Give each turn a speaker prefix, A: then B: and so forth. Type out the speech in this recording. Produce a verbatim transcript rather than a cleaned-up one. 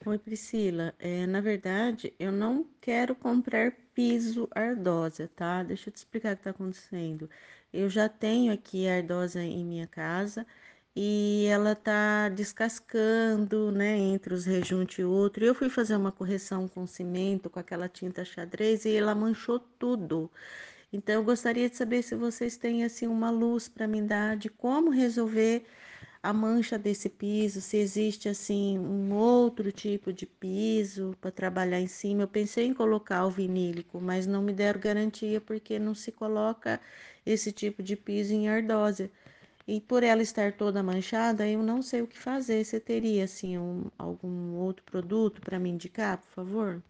A: Oi, Priscila. É, na verdade, eu não quero comprar piso ardósia, tá? Deixa eu te explicar o que está acontecendo. Eu já tenho aqui a ardósia em minha casa e ela tá descascando, né, entre os rejuntos e outro. Eu fui fazer uma correção com cimento, com aquela tinta xadrez, e ela manchou tudo. Então, eu gostaria de saber se vocês têm, assim, uma luz para me dar de como resolver a mancha desse piso, se existe assim um outro tipo de piso para trabalhar em cima. Eu pensei em colocar o vinílico, mas não me deram garantia porque não se coloca esse tipo de piso em ardósia. E por ela estar toda manchada, eu não sei o que fazer. Você teria assim um, algum outro produto para me indicar, por favor?